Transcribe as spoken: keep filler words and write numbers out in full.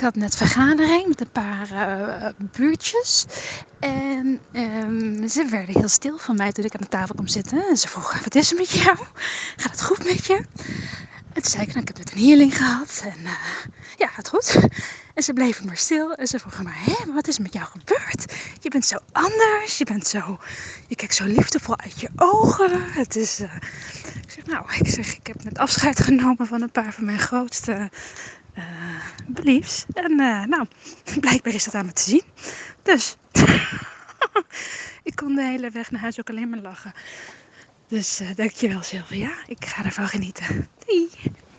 had net vergadering met een paar uh, buurtjes. En um, ze werden heel stil van mij toen ik aan de tafel kwam zitten. En ze vroegen, wat is er met jou? Gaat het goed met je? En toen zei ik, nou, ik heb net een healing gehad. En uh, ja, gaat goed. En ze bleven maar stil. En ze vroegen maar, hé, maar wat is er met jou gebeurd? Je bent zo anders. Je bent zo, je kijkt zo liefdevol uit je ogen. Het is, uh... ik zeg, nou, ik zeg, ik heb net afscheid genomen van een paar van mijn grootste uh, beliefs. En uh, nou, blijkbaar is dat aan me te zien. Dus, ik kon de hele weg naar huis ook alleen maar lachen. Dus uh, dankjewel, Sylvia. Ik ga ervan genieten. Doei!